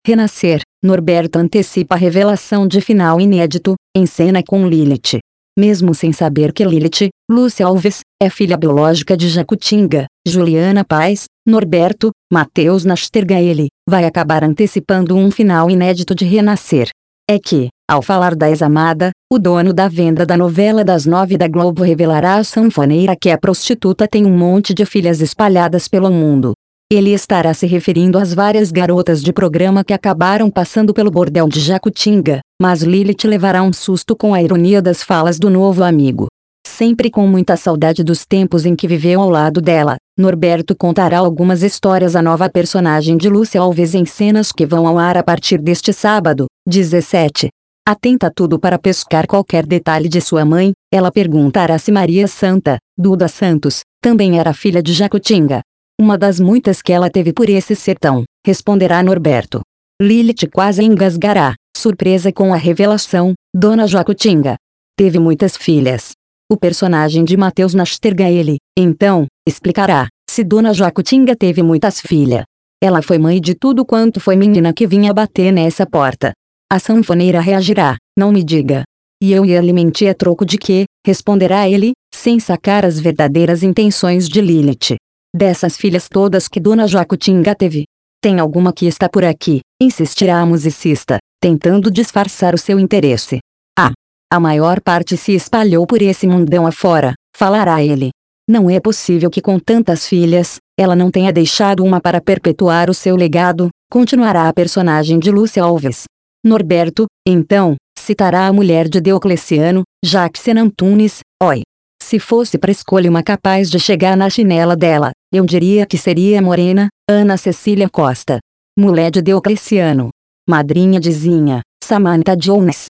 Renascer, Norberto antecipa a revelação de final inédito, em cena com Lilith. Mesmo sem saber que Lilith, Lúcia Alves, é filha biológica de Jacutinga, Juliana Paz, Norberto, Matheus Nastergaile, vai acabar antecipando um final inédito de Renascer. É que, ao falar da ex-amada, o dono da venda da novela das 9 da Globo revelará à sanfoneira que a prostituta tem um monte de filhas espalhadas pelo mundo. Ele estará se referindo às várias garotas de programa que acabaram passando pelo bordel de Jacutinga, mas Lilith levará um susto com a ironia das falas do novo amigo. Sempre com muita saudade dos tempos em que viveu ao lado dela, Norberto contará algumas histórias à nova personagem de Lúcia Alves em cenas que vão ao ar a partir deste sábado, 17. Atenta a tudo para pescar qualquer detalhe de sua mãe, ela perguntará se Maria Santa, Duda Santos, também era filha de Jacutinga. Uma das muitas que ela teve por esse sertão, responderá Norberto. Lilith quase engasgará, surpresa com a revelação, Dona Jacutinga teve muitas filhas. O personagem de Matheus Nastergaile, então, explicará, se Dona Jacutinga teve muitas filhas. Ela foi mãe de tudo quanto foi menina que vinha bater nessa porta. A sanfoneira reagirá, não me diga. E eu ia lhe mentir a troco de quê? Responderá ele, sem sacar as verdadeiras intenções de Lilith. Dessas filhas todas que Dona Jacutinga teve, tem alguma que está por aqui, insistirá a musicista, tentando disfarçar o seu interesse. A maior parte se espalhou por esse mundão afora, falará ele. Não é possível que com tantas filhas, ela não tenha deixado uma para perpetuar o seu legado, continuará a personagem de Lúcia Alves. Norberto, então, citará a mulher de Diocleciano, Jackson Antunes, oi. Se fosse para escolher uma capaz de chegar na chinela dela, eu diria que seria a morena, Ana Cecília Costa. Mulher de Diocleciano. Madrinha de Zinha, Samantha Jones.